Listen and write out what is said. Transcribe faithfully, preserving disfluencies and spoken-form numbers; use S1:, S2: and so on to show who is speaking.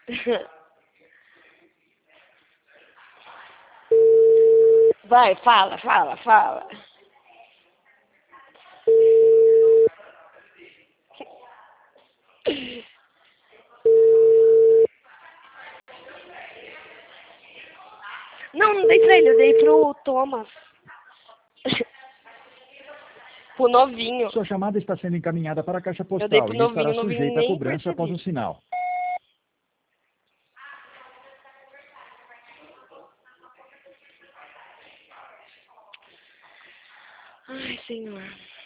S1: Vai, fala, fala, fala. Não, não dei pra ele, eu dei pro Thomas. Pro novinho.
S2: Sua chamada está sendo encaminhada para a caixa
S1: Eu dei
S2: postal
S1: pro
S2: e estará
S1: novinho, o novinho
S2: sujeita a
S1: nem
S2: cobrança após o
S1: percebi.
S2: sinal.
S1: Ai, senhor.